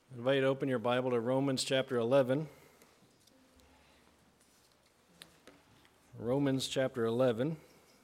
I invite you to open your Bible to Romans chapter 11. Romans chapter 11.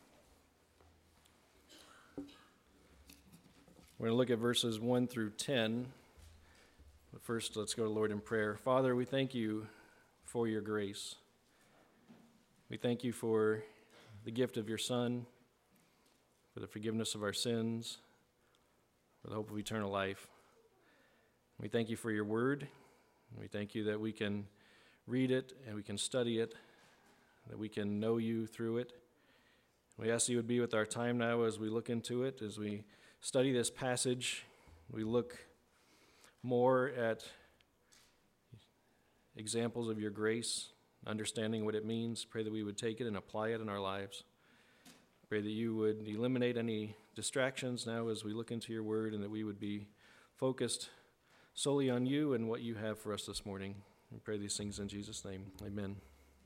We're going to look at verses 1 through 10. But first, let's go to the Lord in prayer. Father, we thank you for your grace. We thank you for the gift of your Son, for the forgiveness of our sins, for the hope of eternal life. We thank you for your word. We thank you that we can read it and we can study it, that we can know you through it. We ask you would be with our time now as we look into it, as we study this passage. We look more at examples of your grace, understanding what it means. Pray that we would take it and apply it in our lives. Pray that you would eliminate any distractions now as we look into your word, and that we would be focused solely on you and what you have for us this morning. We pray these things in Jesus' name. Amen.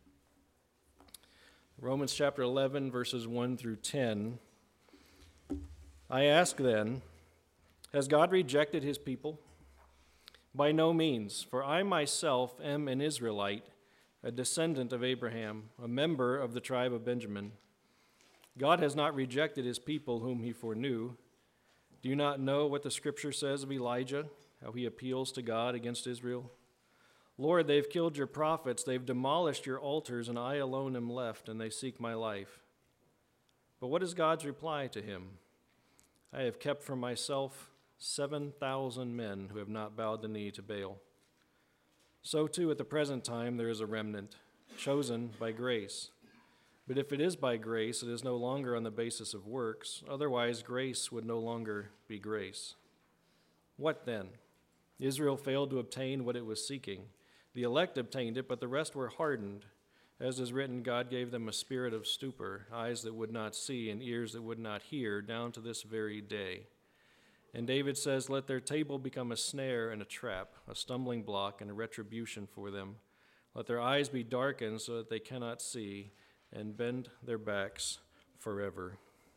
Romans chapter 11, verses 1 through 10. I ask then, has God rejected his people? By no means, for I myself am an Israelite, a descendant of Abraham, a member of the tribe of Benjamin. God has not rejected his people whom he foreknew. Do you not know what the scripture says of Elijah, how he appeals to God against Israel? Lord, they've killed your prophets, they've demolished your altars, and I alone am left, and they seek my life. But what is God's reply to him? I have kept for myself 7,000 men who have not bowed the knee to Baal. So too at the present time there is a remnant, chosen by grace. But if it is by grace, it is no longer on the basis of works, otherwise grace would no longer be grace. What then? Israel failed to obtain what it was seeking. The elect obtained it, but the rest were hardened. As is written, God gave them a spirit of stupor, eyes that would not see and ears that would not hear, down to this very day. And David says, let their table become a snare and a trap, a stumbling block and a retribution for them. Let their eyes be darkened so that they cannot see, and bend their backs forever.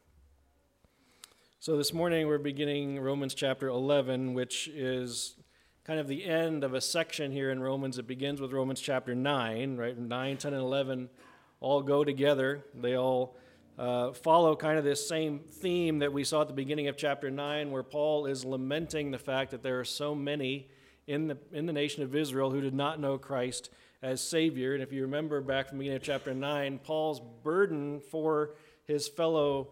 So this morning we're beginning Romans chapter 11, which is kind of the end of a section here in Romans. It begins with Romans chapter 9, right? 9, 10, and 11 all go together. They all follow kind of this same theme that we saw at the beginning of chapter 9, where Paul is lamenting the fact that there are so many in the nation of Israel who did not know Christ as Savior. And if you remember back from the beginning of chapter 9, Paul's burden for his fellow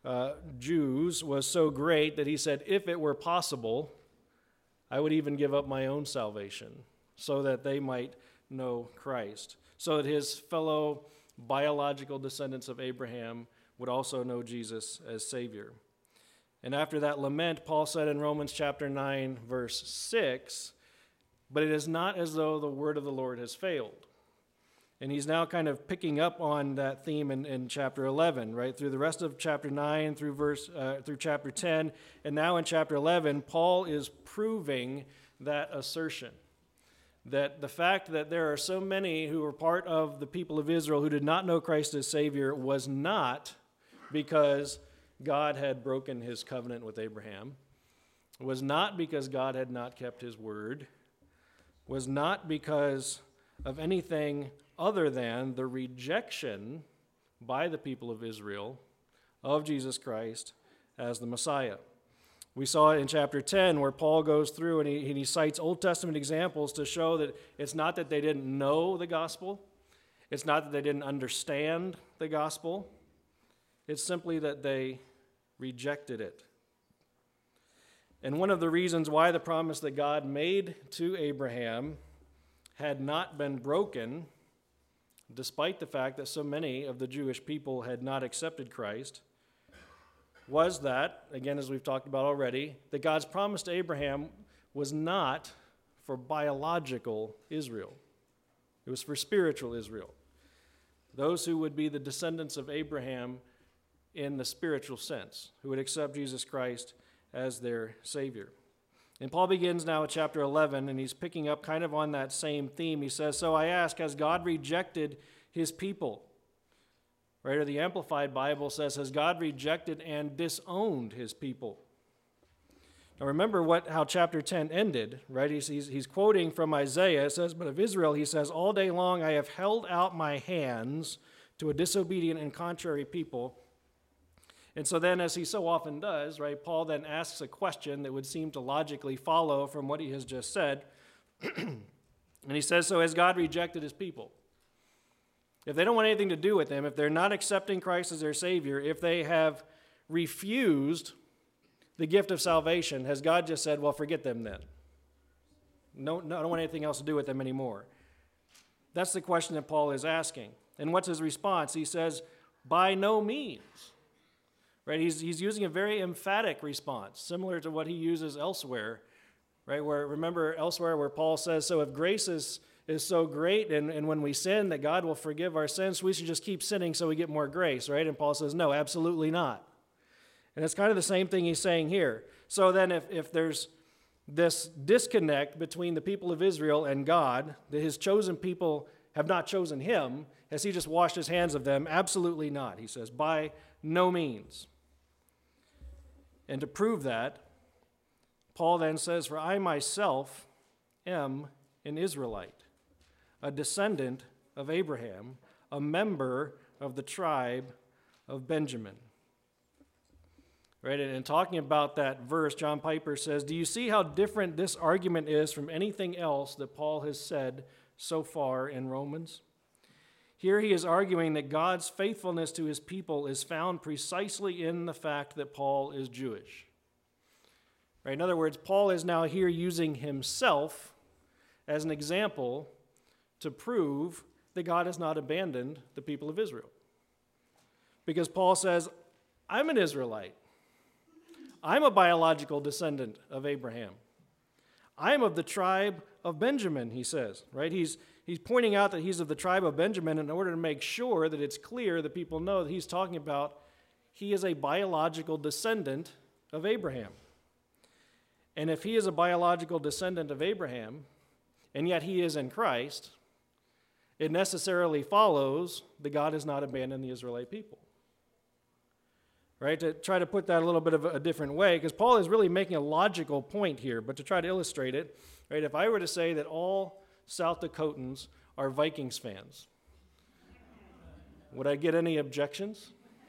Jews was so great that he said, if it were possible, I would even give up my own salvation so that they might know Christ, so that his fellow biological descendants of Abraham would also know Jesus as Savior. And after that lament, Paul said in Romans chapter 9, verse 6, but it is not as though the word of the Lord has failed. And he's now kind of picking up on that theme in chapter 11, right? Through the rest of chapter 9, through chapter 10, and now in chapter 11, Paul is proving that assertion. That the fact that there are so many who were part of the people of Israel who did not know Christ as Savior was not because God had broken his covenant with Abraham. It was not because God had not kept his word. It was not because of anything other than the rejection by the people of Israel of Jesus Christ as the Messiah. We saw it in chapter 10 where Paul goes through and he cites Old Testament examples to show that it's not that they didn't know the gospel. It's not that they didn't understand the gospel. It's simply that they rejected it. And one of the reasons why the promise that God made to Abraham had not been broken, despite the fact that so many of the Jewish people had not accepted Christ, was that, again, as we've talked about already, that God's promise to Abraham was not for biological Israel. It was for spiritual Israel. Those who would be the descendants of Abraham in the spiritual sense, who would accept Jesus Christ as their Savior. And Paul begins now at chapter 11, and he's picking up kind of on that same theme. He says, so I ask, has God rejected his people? Right, or the Amplified Bible says, has God rejected and disowned his people? Now remember how chapter 10 ended, right? He's quoting from Isaiah. It says, but of Israel, he says, all day long I have held out my hands to a disobedient and contrary people. And so then, as he so often does, right, Paul then asks a question that would seem to logically follow from what he has just said. And he says, so has God rejected his people? If they don't want anything to do with him, if they're not accepting Christ as their Savior, if they have refused the gift of salvation, has God just said, well, forget them then? No, I don't want anything else to do with them anymore. That's the question that Paul is asking. And what's his response? He says, by no means. Right? He's using a very emphatic response, similar to what he uses elsewhere. Right? Where, remember elsewhere where Paul says, so if grace is so great and when we sin that God will forgive our sins, we should just keep sinning so we get more grace, right? And Paul says, no, absolutely not. And it's kind of the same thing he's saying here. So then if there's this disconnect between the people of Israel and God, that his chosen people have not chosen him, has he just washed his hands of them? Absolutely not, he says, by no means. And to prove that, Paul then says, for I myself am an Israelite, a descendant of Abraham, a member of the tribe of Benjamin. Right, and talking about that verse, John Piper says, do you see how different this argument is from anything else that Paul has said so far in Romans? Here he is arguing that God's faithfulness to his people is found precisely in the fact that Paul is Jewish. Right, in other words, Paul is now here using himself as an example to prove that God has not abandoned the people of Israel. Because Paul says, I'm an Israelite. I'm a biological descendant of Abraham. I'm of the tribe of Benjamin, he says, right? He's pointing out that he's of the tribe of Benjamin in order to make sure that it's clear that people know that he's talking about he is a biological descendant of Abraham. And if he is a biological descendant of Abraham, and yet he is in Christ, it necessarily follows that God has not abandoned the Israelite people. Right, to try to put that a little bit of a different way, because Paul is really making a logical point here, but to try to illustrate it, right, if I were to say that all South Dakotans are Vikings fans, would I get any objections?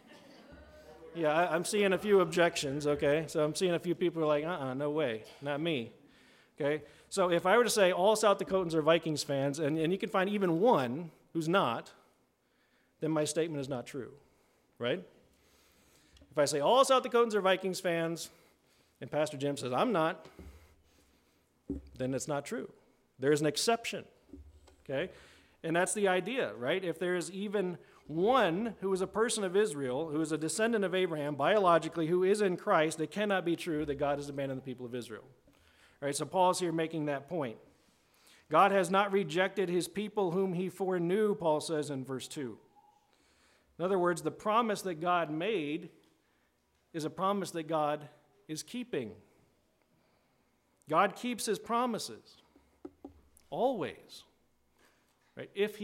Yeah, I'm seeing a few objections, okay? So I'm seeing a few people who are like, no way, not me, okay? So if I were to say all South Dakotans are Vikings fans, and you can find even one who's not, then my statement is not true, right? If I say all South Dakotans are Vikings fans, and Pastor Jim says I'm not, then it's not true. There's an exception, okay? And that's the idea, right? If there is even one who is a person of Israel, who is a descendant of Abraham, biologically, who is in Christ, it cannot be true that God has abandoned the people of Israel. All right, so Paul's here making that point. God has not rejected his people whom he foreknew, Paul says in verse 2. In other words, the promise that God made is a promise that God is keeping. God keeps his promises, always. Right? If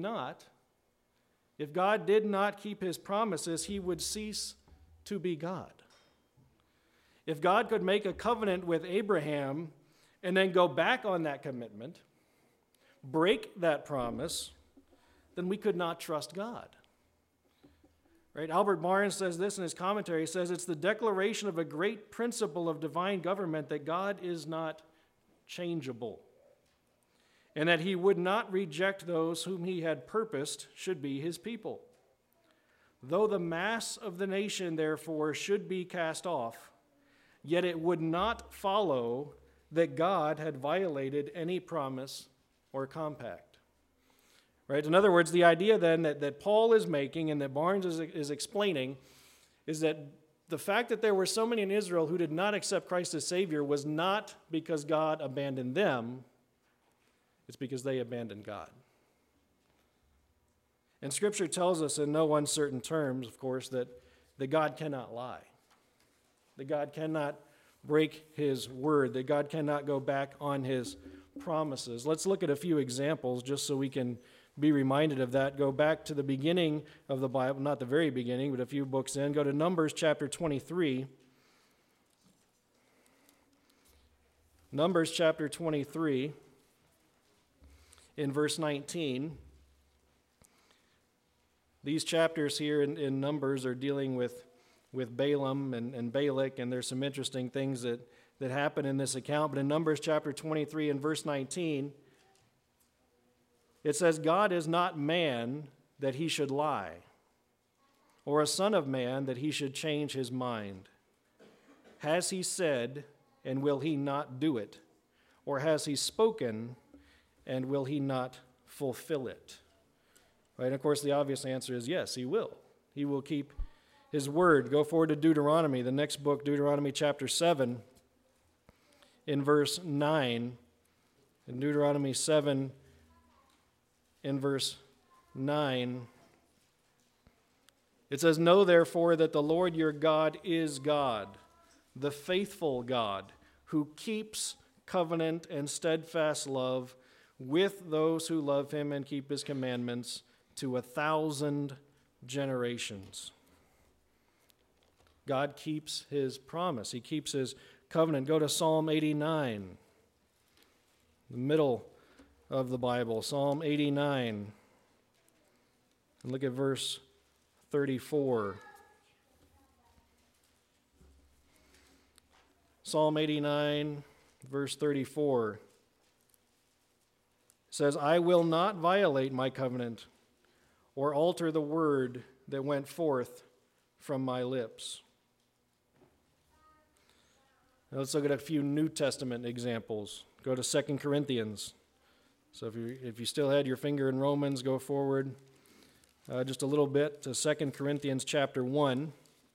God did not keep his promises, he would cease to be God. If God could make a covenant with Abraham and then go back on that commitment, break that promise, then we could not trust God. Right? Albert Barnes says this in his commentary. He says, it's the declaration of a great principle of divine government that God is not changeable, and that he would not reject those whom he had purposed should be his people. Though the mass of the nation, therefore, should be cast off, yet it would not follow that God had violated any promise or compact. Right? In other words, the idea then that Paul is making and that Barnes is explaining is that the fact that there were so many in Israel who did not accept Christ as Savior was not because God abandoned them, it's because they abandoned God. And Scripture tells us in no uncertain terms, of course, that God cannot lie, that God cannot break his word, that God cannot go back on his promises. Let's look at a few examples just so we can be reminded of that. Go back to the beginning of the Bible, not the very beginning, but a few books in. Go to Numbers chapter 23. Numbers chapter 23, in verse 19. These chapters here in Numbers are dealing with Balaam and Balak, and there's some interesting things that happen in this account. But in Numbers chapter 23 and verse 19, it says, God is not man that he should lie, or a son of man that he should change his mind. Has he said, and will he not do it? Or has he spoken, and will he not fulfill it? Right? And of course, the obvious answer is yes, he will. He will keep his word. Go forward to Deuteronomy, the next book, Deuteronomy chapter 7, in verse 9. In Deuteronomy 7, in verse 9, it says, Know therefore that the Lord your God is God, the faithful God, who keeps covenant and steadfast love with those who love him and keep his commandments to 1,000 generations. God keeps his promise. He keeps his covenant. Go to Psalm 89, the middle of the Bible, Psalm 89. And look at verse 34. Psalm 89, verse 34 says, I will not violate my covenant or alter the word that went forth from my lips. Now let's look at a few New Testament examples. Go to 2 Corinthians. So if you still had your finger in Romans, go forward just a little bit to 2 Corinthians chapter 1.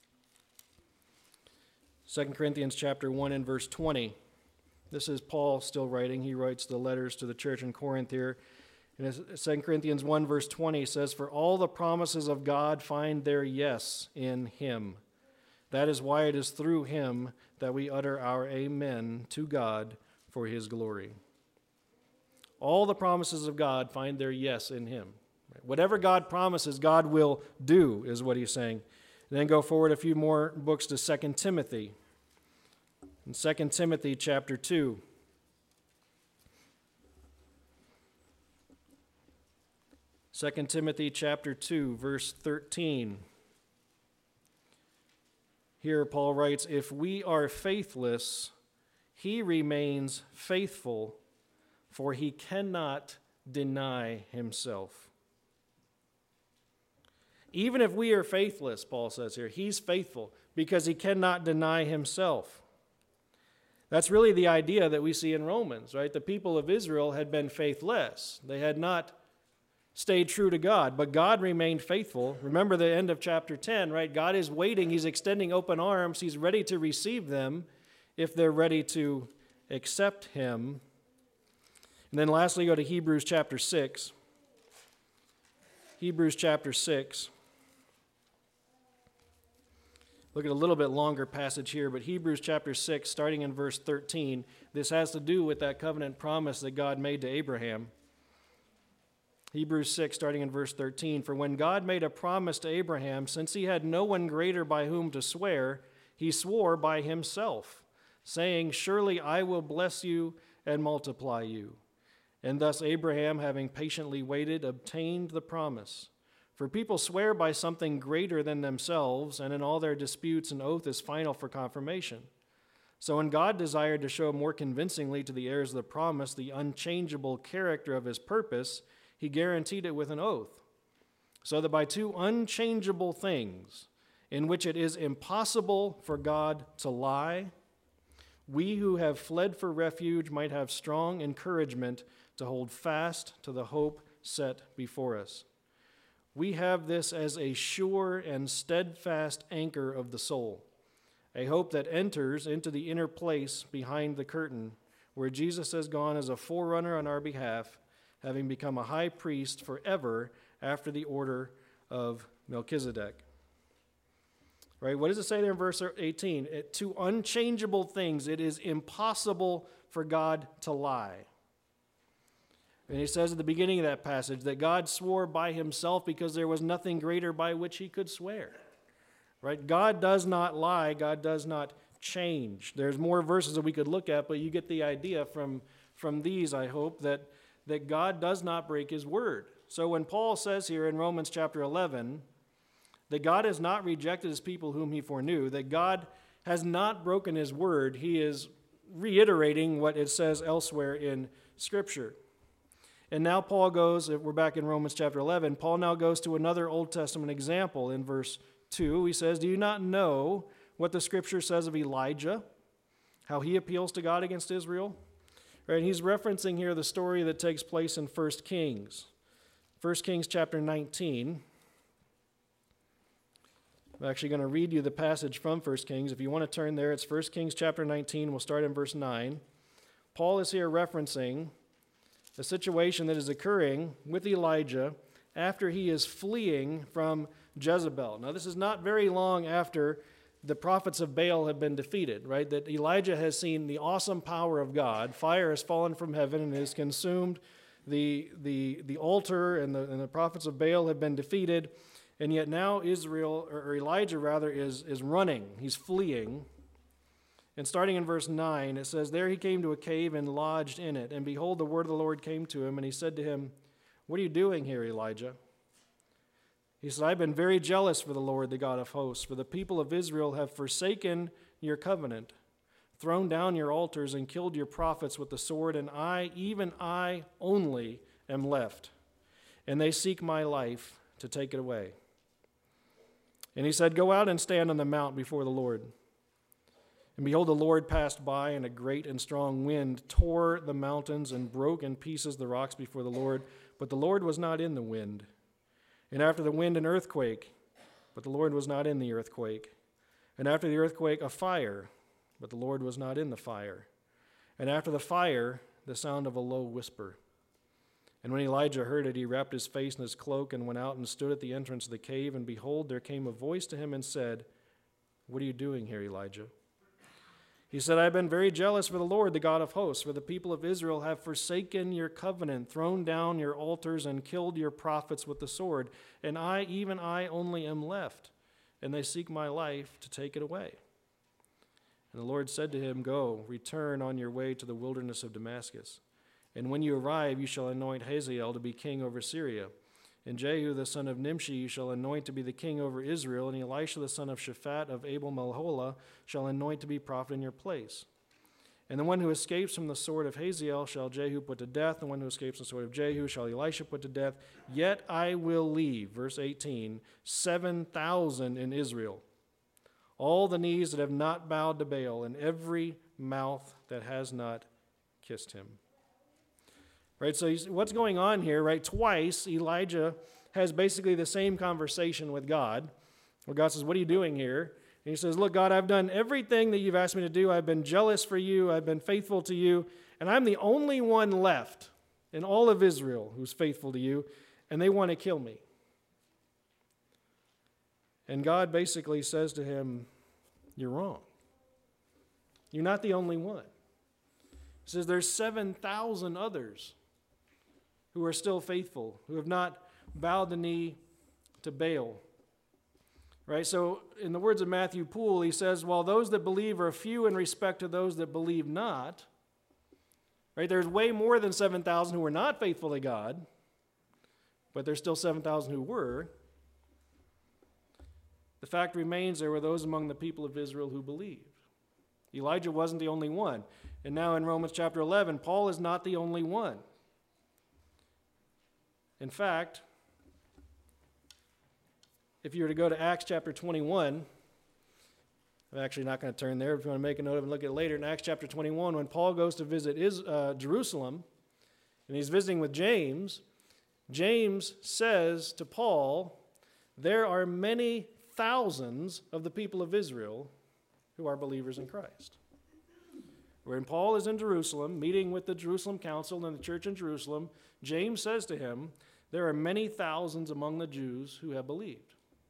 2 Corinthians chapter 1 and verse 20. This is Paul still writing. He writes the letters to the church in Corinth here. And 2 Corinthians 1 verse 20 says, For all the promises of God find their yes in him. That is why it is through him that we utter our amen to God for his glory. All the promises of God find their yes in him. Whatever God promises, God will do, is what he's saying. And then go forward a few more books to 2 Timothy. In 2 Timothy chapter 2. 2 Timothy chapter 2, verse 13. Here Paul writes, If we are faithless, he remains faithful, for he cannot deny himself. Even if we are faithless, Paul says here, he's faithful because he cannot deny himself. That's really the idea that we see in Romans, right? The people of Israel had been faithless. They had not stayed true to God, but God remained faithful. Remember the end of chapter 10, right? God is waiting. He's extending open arms. He's ready to receive them if they're ready to accept him. And then lastly, go to Hebrews chapter 6. Hebrews chapter 6. Look at a little bit longer passage here, but Hebrews chapter 6, starting in verse 13, this has to do with that covenant promise that God made to Abraham. Hebrews 6, starting in verse 13, For when God made a promise to Abraham, since he had no one greater by whom to swear, he swore by himself, saying, Surely I will bless you and multiply you. And thus Abraham, having patiently waited, obtained the promise. For people swear by something greater than themselves, and in all their disputes an oath is final for confirmation. So when God desired to show more convincingly to the heirs of the promise the unchangeable character of his purpose, he guaranteed it with an oath, so that by two unchangeable things, in which it is impossible for God to lie, we who have fled for refuge might have strong encouragement to hold fast to the hope set before us. We have this as a sure and steadfast anchor of the soul, a hope that enters into the inner place behind the curtain, where Jesus has gone as a forerunner on our behalf, having become a high priest forever after the order of Melchizedek. Right? What does it say there in verse 18? To unchangeable things, it is impossible for God to lie. And he says at the beginning of that passage that God swore by himself because there was nothing greater by which he could swear. Right? God does not lie. God does not change. There's more verses that we could look at, but you get the idea from these, I hope, that God does not break his word. So when Paul says here in Romans chapter 11 that God has not rejected his people whom he foreknew, that God has not broken his word, he is reiterating what it says elsewhere in Scripture. And now Paul goes, if we're back in Romans chapter 11, Paul now goes to another Old Testament example in verse 2. He says, "Do you not know what the Scripture says of Elijah, how he appeals to God against Israel?" Right, he's referencing here the story that takes place in 1 Kings. 1 Kings chapter 19. I'm actually going to read you the passage from 1 Kings. If you want to turn there, it's 1 Kings chapter 19. We'll start in verse 9. Paul is here referencing a situation that is occurring with Elijah after he is fleeing from Jezebel. Now, this is not very long after the prophets of Baal have been defeated, right? That Elijah has seen the awesome power of God. Fire has fallen from heaven and has consumed the altar, and the prophets of Baal have been defeated. And yet now Elijah is running. He's fleeing. And starting in verse 9, it says, "There he came to a cave and lodged in it. And behold, the word of the Lord came to him, and he said to him, 'What are you doing here, Elijah?' He said, 'I've been very jealous for the Lord, the God of hosts, for the people of Israel have forsaken your covenant, thrown down your altars, and killed your prophets with the sword, and I, even I only, am left. And they seek my life to take it away.' And he said, 'Go out and stand on the mount before the Lord.' And behold, the Lord passed by, and a great and strong wind tore the mountains and broke in pieces the rocks before the Lord. But the Lord was not in the wind. And after the wind, an earthquake. But the Lord was not in the earthquake. And after the earthquake, a fire. But the Lord was not in the fire. And after the fire, the sound of a low whisper. And when Elijah heard it, he wrapped his face in his cloak and went out and stood at the entrance of the cave. And behold, there came a voice to him and said, 'What are you doing here, Elijah?' He said, 'I have been very jealous for the Lord, the God of hosts, for the people of Israel have forsaken your covenant, thrown down your altars, and killed your prophets with the sword. And I, even I only, am left, and they seek my life to take it away.' And the Lord said to him, 'Go, return on your way to the wilderness of Damascus. And when you arrive, you shall anoint Hazael to be king over Syria. And Jehu the son of Nimshi you shall anoint to be the king over Israel. And Elisha the son of Shaphat of Abel-Meholah shall anoint to be prophet in your place. And the one who escapes from the sword of Hazael shall Jehu put to death. And the one who escapes from the sword of Jehu shall Elisha put to death. Yet I will leave,' verse 18, 7,000 in Israel, all the knees that have not bowed to Baal, and every mouth that has not kissed him." Right, so what's going on here, right? Twice, Elijah has basically the same conversation with God, where God says, "What are you doing here?" And he says, "Look, God, I've done everything that you've asked me to do. I've been jealous for you. I've been faithful to you. And I'm the only one left in all of Israel who's faithful to you, and they want to kill me." And God basically says to him, "You're wrong. You're not the only one." He says, "There's 7,000 others who are still faithful, who have not bowed the knee to Baal." Right? So in the words of Matthew Poole, he says, while those that believe are few in respect to those that believe not, right? There's way more than 7,000 who were not faithful to God, but there's still 7,000 who were. The fact remains there were those among the people of Israel who believed. Elijah wasn't the only one. And now in Romans chapter 11, Paul is not the only one. In fact, if you were to go to Acts chapter 21, I'm actually not going to turn there. If you want to make a note of it and look at it later, in Acts chapter 21, when Paul goes to visit Jerusalem, and he's visiting with James, James says to Paul, "There are many thousands of the people of Israel who are believers in Christ." When Paul is in Jerusalem, meeting with the Jerusalem council and the church in Jerusalem, James says to him, "There are many thousands among the Jews who have believed."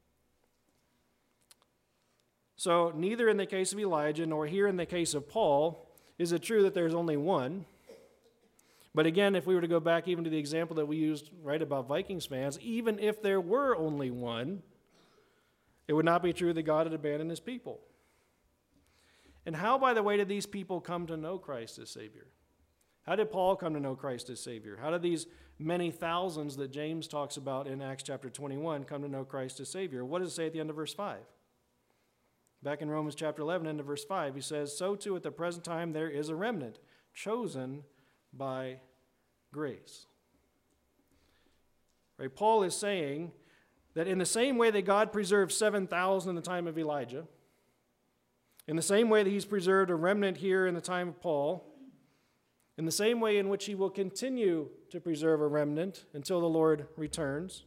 So neither in the case of Elijah nor here in the case of Paul is it true that there's only one. But again, if we were to go back even to the example that we used right about Vikings fans, even if there were only one, it would not be true that God had abandoned his people. And how, by the way, did these people come to know Christ as Savior? How did Paul come to know Christ as Savior? How did these many thousands that James talks about in Acts chapter 21 come to know Christ as Savior? What does it say at the end of verse 5? Back in Romans chapter 11, end of verse 5, he says, "So too at the present time there is a remnant, chosen by grace." Right? Paul is saying that in the same way that God preserved 7,000 in the time of Elijah, in the same way that he's preserved a remnant here in the time of Paul, in the same way in which he will continue to preserve a remnant until the Lord returns,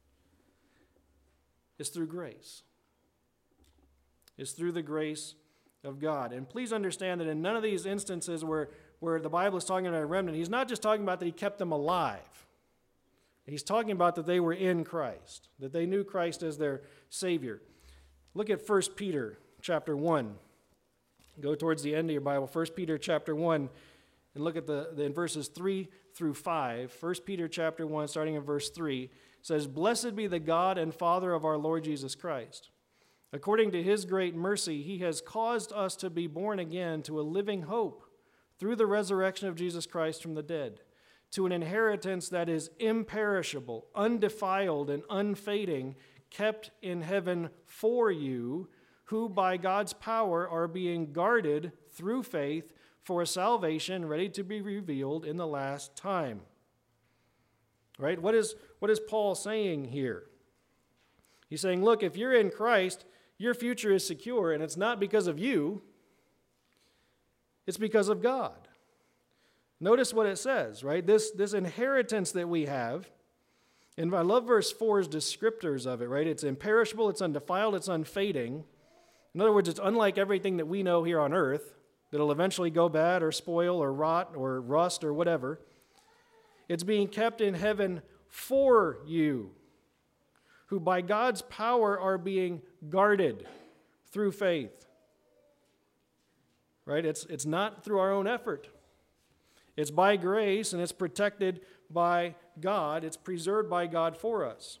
is through grace. It's through the grace of God. And please understand that in none of these instances where the Bible is talking about a remnant, he's not just talking about that he kept them alive. He's talking about that they were in Christ, that they knew Christ as their Savior. Look at 1 Peter chapter 1. Go towards the end of your Bible, 1 Peter chapter 1, and look at in verses 3 through 5. 1 Peter chapter 1, starting in verse 3, says, "Blessed be the God and Father of our Lord Jesus Christ. According to his great mercy, he has caused us to be born again to a living hope through the resurrection of Jesus Christ from the dead, to an inheritance that is imperishable, undefiled, and unfading, kept in heaven for you, who by God's power are being guarded through faith for a salvation ready to be revealed in the last time." Right? What is Paul saying here? He's saying, look, if you're in Christ, your future is secure, and it's not because of you. It's because of God. Notice what it says, right? This inheritance that we have, and I love verse 4's descriptors of it, right? It's imperishable, it's undefiled, it's unfading. In other words, it's unlike everything that we know here on earth that'll eventually go bad or spoil or rot or rust or whatever. It's being kept in heaven for you, who by God's power are being guarded through faith. Right? It's not through our own effort. It's by grace, and it's protected by God. It's preserved by God for us.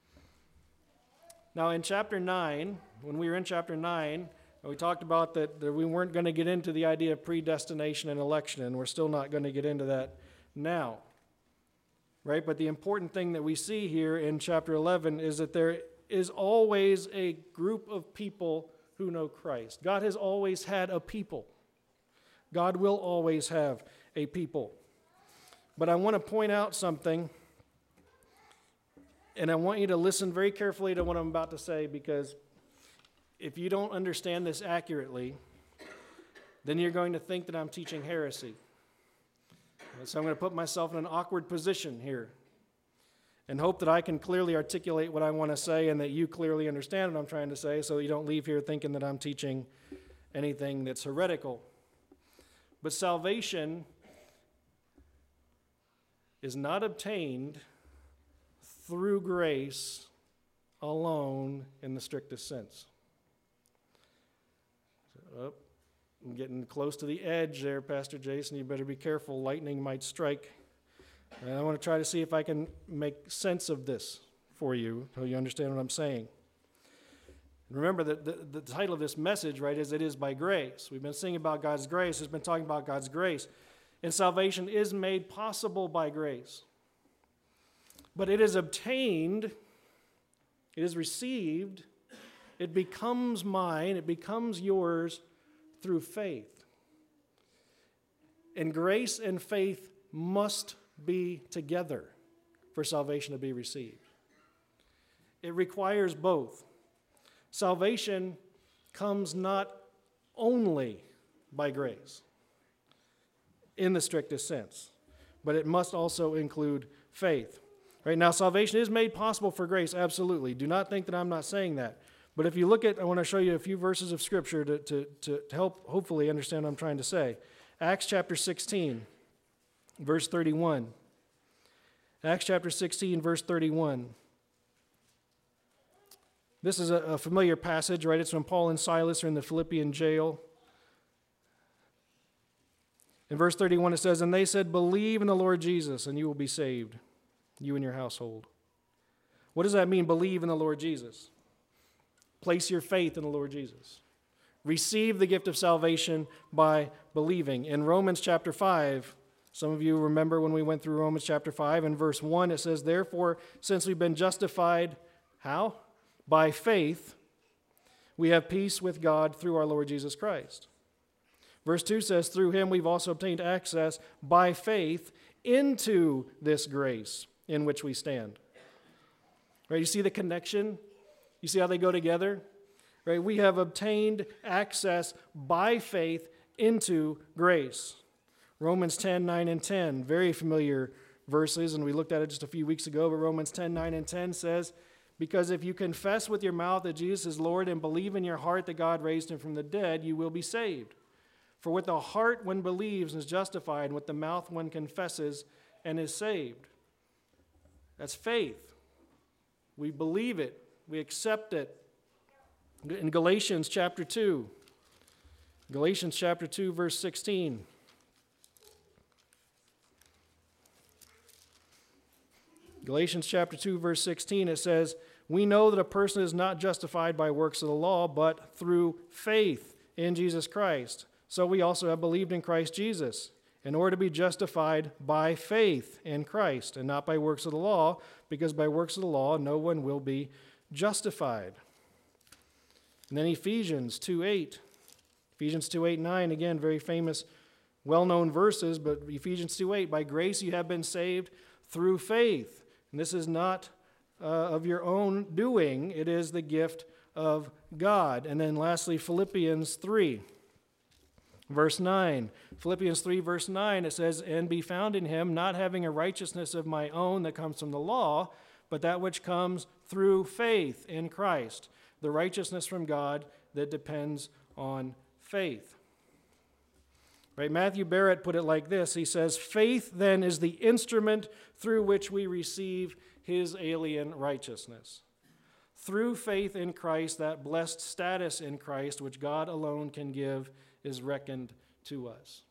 Now, in chapter 9, when we were in chapter 9, we talked about that we weren't going to get into the idea of predestination and election, and we're still not going to get into that now. Right? But the important thing that we see here in chapter 11 is that there is always a group of people who know Christ. God has always had a people. God will always have a people. But I want to point out something, and I want you to listen very carefully to what I'm about to say, because if you don't understand this accurately, then you're going to think that I'm teaching heresy. So I'm going to put myself in an awkward position here and hope that I can clearly articulate what I want to say and that you clearly understand what I'm trying to say, so that you don't leave here thinking that I'm teaching anything that's heretical. But salvation is not obtained through grace alone in the strictest sense. I'm getting close to the edge there, Pastor Jason. You better be careful. Lightning might strike. And I want to try to see if I can make sense of this for you, so you understand what I'm saying. Remember that the title of this message, right, is "It is by grace." We've been singing about God's grace. It's been talking about God's grace. And salvation is made possible by grace. But it is obtained, it is received, it becomes mine, it becomes yours through faith. And grace and faith must be together for salvation to be received. It requires both. Salvation comes not only by grace in the strictest sense, but it must also include faith. Right now, salvation is made possible for grace, absolutely. Do not think that I'm not saying that. But if you look at, I want to show you a few verses of Scripture to help hopefully understand what I'm trying to say. Acts chapter 16, verse 31. Acts chapter 16, verse 31. This is a familiar passage, right? It's when Paul and Silas are in the Philippian jail. In verse 31 it says, "And they said, 'Believe in the Lord Jesus, and you will be saved, you and your household.'" What does that mean, believe in the Lord Jesus? Place your faith in the Lord Jesus. receive the gift of salvation by believing. In Romans chapter 5, some of you remember when we went through Romans chapter 5, in verse 1, it says, therefore, since we've been justified, how? By faith, we have peace with God through our Lord Jesus Christ. Verse 2 says, through him we've also obtained access by faith into this grace in which we stand. Right, you see the connection? You see how they go together? Right, we have obtained access by faith into grace. Romans 10, 9, and 10, very familiar verses, and we looked at it just a few weeks ago, but Romans 10, 9, and 10 says, because if you confess with your mouth that Jesus is Lord and believe in your heart that God raised him from the dead, you will be saved. For with the heart one believes and is justified, and with the mouth one confesses and is saved. That's faith. We believe it. We accept it. In Galatians chapter 2, verse 16. Galatians chapter 2, verse 16, it says, we know that a person is not justified by works of the law, but through faith in Jesus Christ. So we also have believed in Christ Jesus, in order to be justified by faith in Christ, and not by works of the law, because by works of the law no one will be justified. And then Ephesians 2:8. Ephesians 2:8, 9, again, very famous, well-known verses, but Ephesians 2:8, by grace you have been saved through faith. And this is not of your own doing, it is the gift of God. And then lastly, Philippians 3, verse 9. Philippians 3, verse 9, it says, and be found in him, not having a righteousness of my own that comes from the law, but that which comes through faith in Christ, the righteousness from God that depends on faith. Right? Matthew Barrett put it like this. He says, faith then is the instrument through which we receive his alien righteousness. Through faith in Christ, that blessed status in Christ, which God alone can give, is reckoned to us.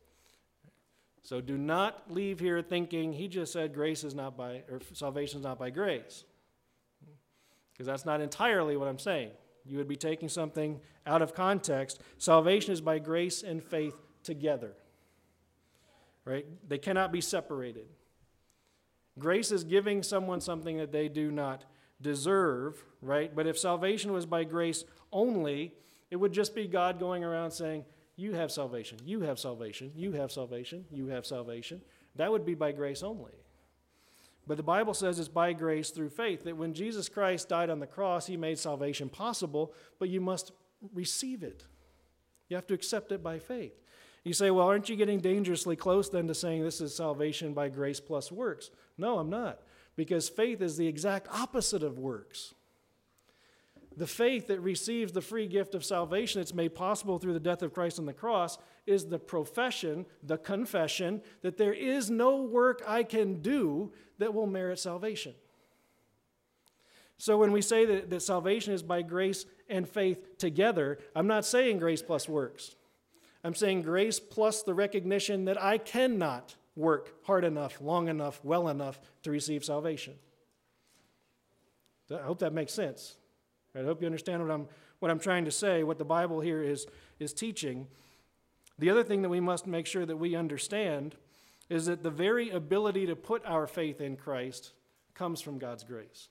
So do not leave here thinking he just said grace is not by, or salvation is not by grace. Because that's not entirely what I'm saying. You would be taking something out of context. Salvation is by grace and faith together. Right? They cannot be separated. Grace is giving someone something that they do not deserve, right? But if salvation was by grace only, it would just be God going around saying, you have salvation, you have salvation, you have salvation, you have salvation. That would be by grace only. But the Bible says it's by grace through faith, that when Jesus Christ died on the cross, he made salvation possible, but you must receive it. You have to accept it by faith. You say, well, aren't you getting dangerously close then to saying this is salvation by grace plus works? No, I'm not, because faith is the exact opposite of works. The faith that receives the free gift of salvation that's made possible through the death of Christ on the cross is the profession, the confession, that there is no work I can do that will merit salvation. So when we say that salvation is by grace and faith together, I'm not saying grace plus works. I'm saying grace plus the recognition that I cannot work hard enough, long enough, well enough to receive salvation. I hope that makes sense. I hope you understand what I'm trying to say, what the Bible here is teaching. The other thing that we must make sure that we understand is that the very ability to put our faith in Christ comes from God's grace.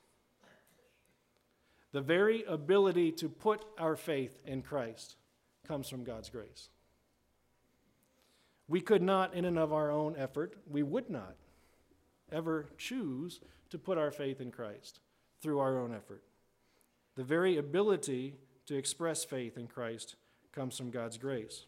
The very ability to put our faith in Christ comes from God's grace. We could not, in and of our own effort, we would not ever choose to put our faith in Christ through our own effort. The very ability to express faith in Christ comes from God's grace.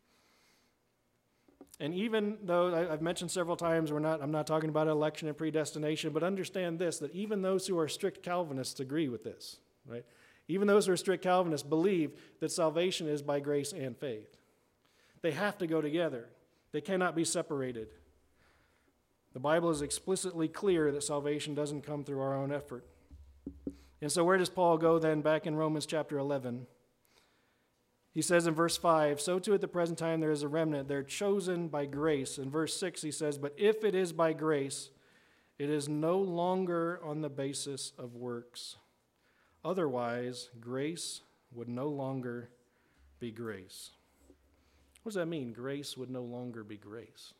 And even though I've mentioned several times I'm not talking about election and predestination, but understand this, that even those who are strict Calvinists agree with this, right? Even those who are strict Calvinists believe that salvation is by grace and faith. They have to go together. They cannot be separated. The Bible is explicitly clear that salvation doesn't come through our own effort. And so where does Paul go then back in Romans chapter 11? He says in verse 5, so too at the present time there is a remnant, they're chosen by grace. In verse 6 he says, but if it is by grace, it is no longer on the basis of works. Otherwise, grace would no longer be grace. What does that mean? Grace would no longer be grace.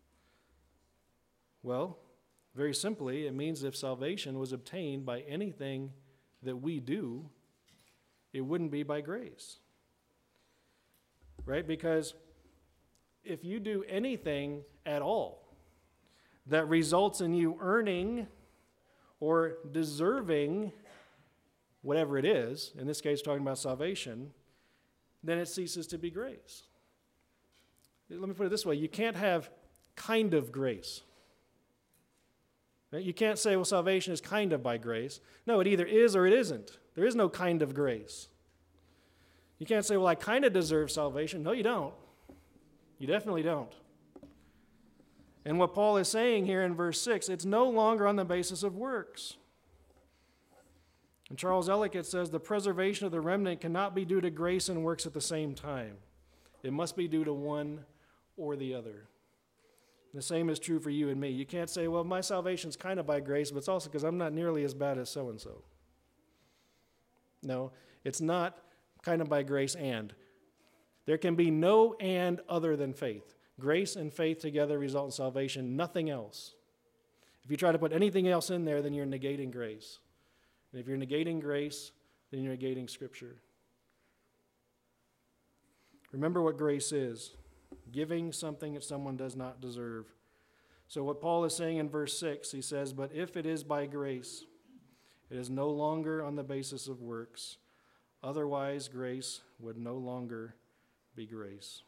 Well, very simply, it means if salvation was obtained by anything that we do, it wouldn't be by grace. Right? Because if you do anything at all that results in you earning or deserving whatever it is, in this case talking about salvation, then it ceases to be grace. Let me put it this way. You can't have kind of grace. Right? You can't say, well, salvation is kind of by grace. No, it either is or it isn't. There is no kind of grace. You can't say, well, I kind of deserve salvation. No, you don't. You definitely don't. And what Paul is saying here in verse 6, it's no longer on the basis of works. And Charles Ellicott says, the preservation of the remnant cannot be due to grace and works at the same time. It must be due to one or the other. The same is true for you and me. You can't say, well, my salvation's kind of by grace, but it's also because I'm not nearly as bad as so-and-so. No, it's not kind of by grace and. There can be no and other than faith. Grace and faith together result in salvation, nothing else. If you try to put anything else in there, then you're negating grace. And if you're negating grace, then you're negating Scripture. Remember what grace is. Giving something that someone does not deserve. So what Paul is saying in verse 6, he says, but if it is by grace, it is no longer on the basis of works. Otherwise, grace would no longer be grace.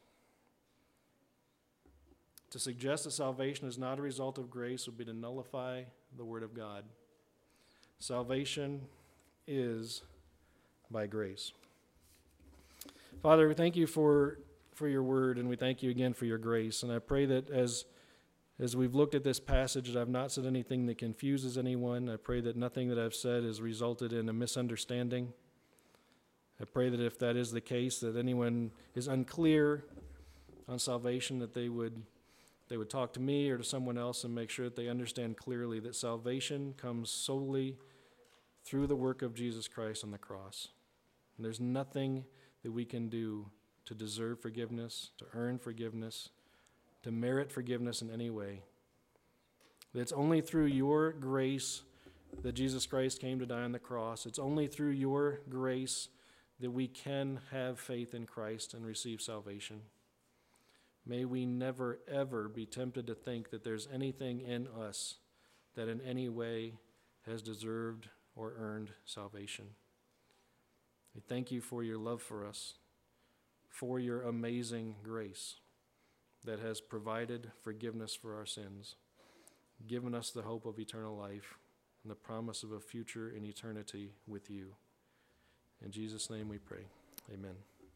To suggest that salvation is not a result of grace would be to nullify the Word of God. Salvation is by grace. Father, we thank you for your word, and we thank you again for your grace. And I pray that as we've looked at this passage, that I've not said anything that confuses anyone. I pray that nothing that I've said has resulted in a misunderstanding. I pray that if that is the case, that anyone is unclear on salvation, that they would talk to me or to someone else and make sure that they understand clearly that salvation comes solely through the work of Jesus Christ on the cross. And there's nothing that we can do to deserve forgiveness, to earn forgiveness, to merit forgiveness in any way. That it's only through your grace that Jesus Christ came to die on the cross. It's only through your grace that we can have faith in Christ and receive salvation. May we never, ever be tempted to think that there's anything in us that in any way has deserved or earned salvation. We thank you for your love for us, for your amazing grace that has provided forgiveness for our sins, given us the hope of eternal life and the promise of a future in eternity with you. In Jesus' name we pray. Amen.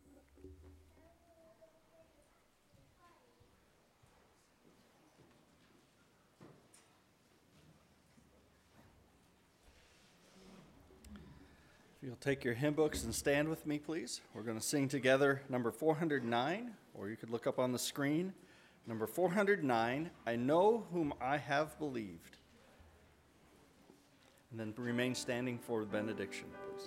If you'll take your hymn books and stand with me, please. We're going to sing together number 409, or you could look up on the screen. Number 409, I Know Whom I Have Believed. And then remain standing for the benediction, please.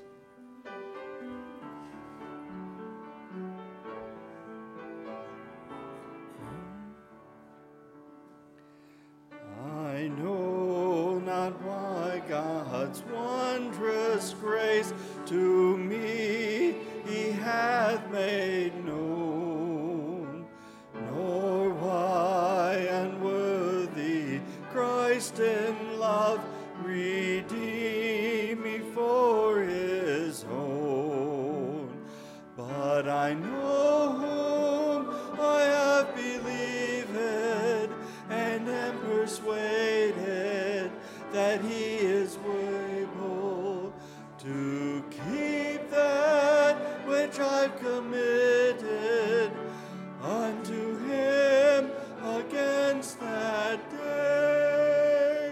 I know not why God's wondrous grace to me he hath made known, nor why unworthy Christ in love redeemed me for his own. But I know whom I have believed, and am persuaded that he is able to keep that which I've committed unto him against that day.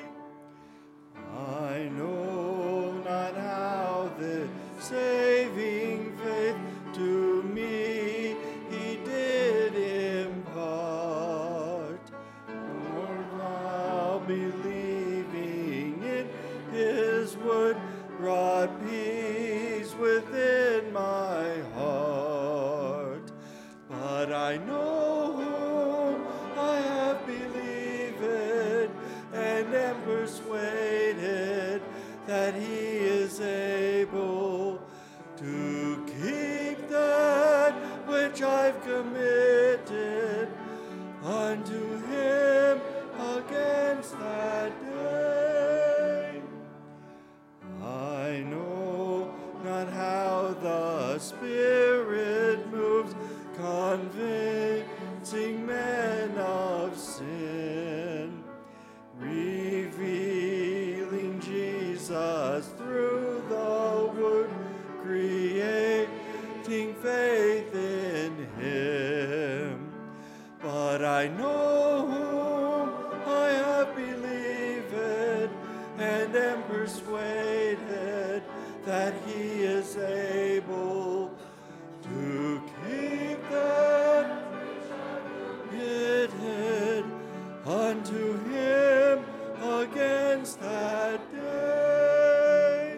I know not how this saving faith to me he did impart, nor while believing it that he is able to keep that which I've committed unto him against that day. I know not how the Spirit moves, convincing men of sin, revealing Jesus through the word, creating faith in him. But I know whom I have believed, and am persuaded that he is able to keep that committed unto him against that day.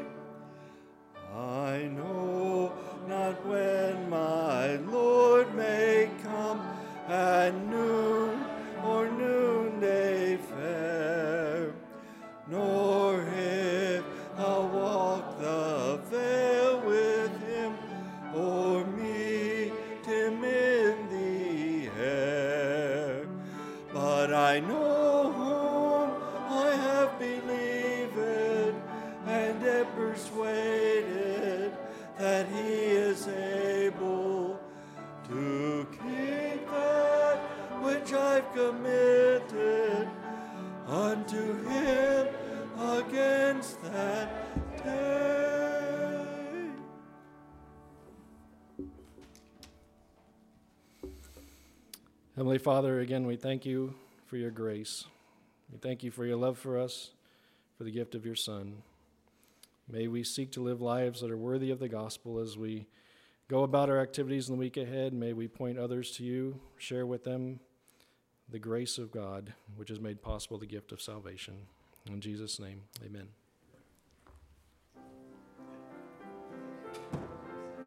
I know not when my Lord may come, at noon or noonday fair, nor if I'll walk the vale with him, or meet him in the air. But I know whom I have believed, and am persuaded that he is able to keep that which I've committed unto him against that day. Heavenly Father, again, we thank you for your grace. We thank you for your love for us, for the gift of your Son. May we seek to live lives that are worthy of the gospel as we go about our activities in the week ahead. May we point others to you, share with them the grace of God, which has made possible the gift of salvation. In Jesus' name, amen.